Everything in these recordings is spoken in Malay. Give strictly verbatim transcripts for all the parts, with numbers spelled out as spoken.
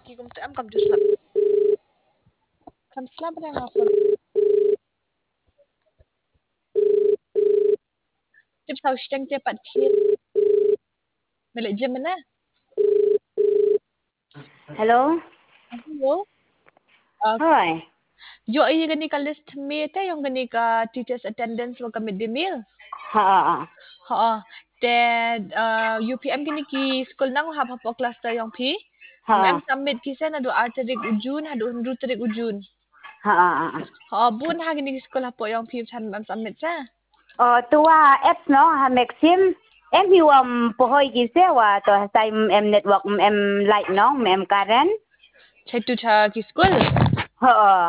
ki kum tu am kam just slap. Kam slap na nga phone. Tip sau steng te pat khit. Mele jam na. Hello. Hello. Uh, Hi. yo ay gani ka list me te yung gani ka teachers attendance lo ka midday meal. Ha. Ha. Te uh, U P M gani ki school nang hap hap class ta yung pi. Mem Ha. submit ki sen ado arterik ujun hado hundru terik ujun. Ha. Ha bun ha gani ki school hapo yung pi chan mem submit sa. Oh, tua apps no ha Maxim. Em hiu am pohoi ki sewa to sai em network em light no em Karen. Chai tu cha ki school. Ha.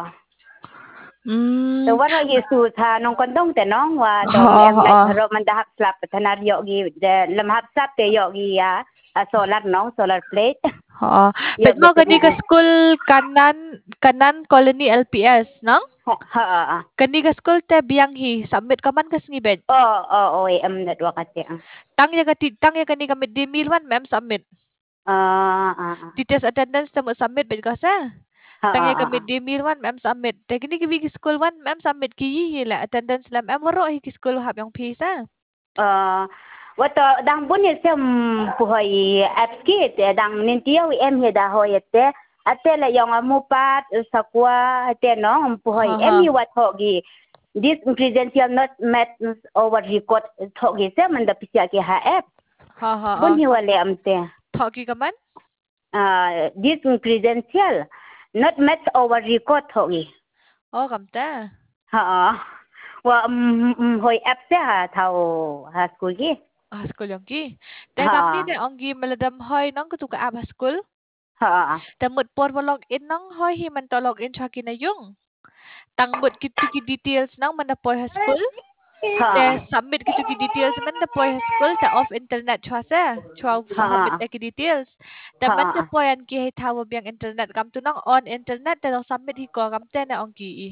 Hmm. To war hi su tha nong kon dong te no wa to Ha em light ha. ro man da hap slap thanar yo gi de lam hap sap te yo gi ya solar no solar plate. Ha. Yo Bet mo gani ka betul. school kanan kanan colony L P S nang? Ha. Kani ka school te biang hi submit ka man ka sngi bet. Oh, oh, oh, em network ate. Tang ya ka ti tang ya kani ka midday meal man mem submit. Ah, ah. Teachers attendance te mo submit bet ka sa. Ha. Tang ya ka midday meal man mem submit. Te kini ki bigi school man mem submit ki hi la attendance lam em waro hi ki school hap yang pi sa. Uh, wato dang bunyi sem puhoi apps ki te dang nintiau em he da hoi te ate la yang amupat sakwa ate no puhoi Ha, em ha. hi wat hogi this credential not met over record hogi se man da pisya ki ha app Ha ha. bunyi wale amte Thoki ka man? uh, this credential not met over record hogi Oh kam ta. ha wa um, hoi app se ha thau ha school ki Ah school yang ki. Te ha kam ni te onggi meladam hoi nang ku tu ka ab school. ha Te mut por log in nang hoi hi man to log in cha ki na yung. Tang mut ki tu ki details nang man da por ha school. Te ha submit ki tu ki details man da por ha school te off internet chwa sa. Chwa submit te ki details. Te man da por yan ki hai thawo biang internet kam tu nang on internet te dong submit hi ko kam te na onggi i.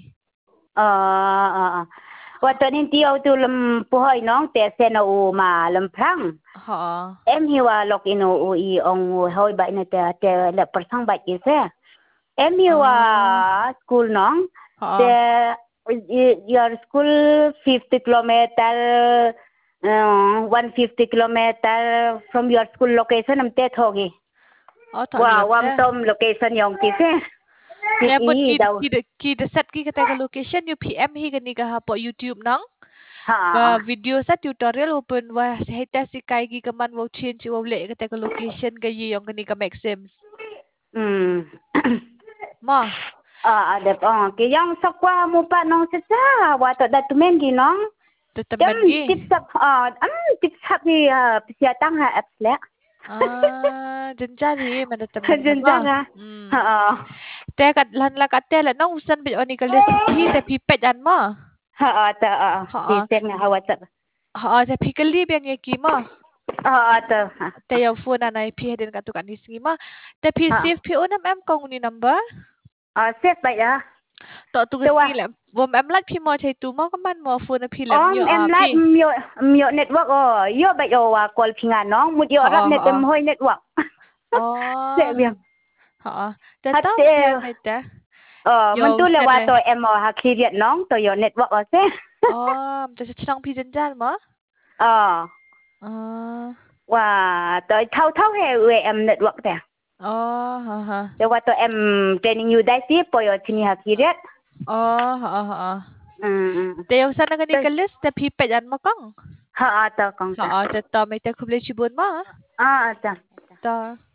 à và cho nên tiêu tu làm bôi nón để xe nào mà làm phăng Ha. em hiểu à lộc ino i ông hồi bài này để để là persang bài kia xe em hiểu à school nón để your school fifty kilometer uh, one fifty kilometer from your school location am te thogi wow one tom location yong kia xe Kaya but ki ki ki the set ki kata ka location U P M hi gani ka po YouTube nang. Ka video sa tutorial open wa heta si kai gi kaman wo change wo le kata ka location ka yi yong gani ka Maxim. Hmm. Ma. Ah, ada oh, ki yang sakwa mo pa nong sa sa wa to dat men gi nong. Tetemen gi. Tip sap ah, am tip sap ni pisia tang ha apps le. Ah, jenjar hi mana temen. Jenjar ha. Ha. Te kat lan la kat te la nong usan bi oni ka list hi te pipet an ma. Ha ta di sen ha wa ta. Ha te pikali biang ye ki ma. Ha ta. Te yo phone anai pi heden ka tu kan ni singi ma. Te pi save pi onam em kong ni number. Ah, save bai ya. To tu cái là vom em like pi mo thai tu mo ka man mo phone pi lam yo em like myo myo network oh yo bai yo wa call pinga no mut yo rat net em hoi network. Oh. Se biang. Ha. Te tao pi mai ta. Ờ, mình tu là qua tôi em ở Hà Khi Việt nón tôi có network ở xe. Ờ, tôi sẽ xong phi dân gian mà. Ờ. Ờ. Wow, tôi thâu thâu hè uy em network thế. Ờ, ha ha. Tôi qua tôi em training you đại tiếp bây giờ trên Hà Khi Việt. Ờ, ha ha. Ừ. Te yung sana ka ni ka list te pi pe yan mo kang. Ha, ta kang ta. Ha, te ta may te kuble chibun ma. Ah, ta. Ta.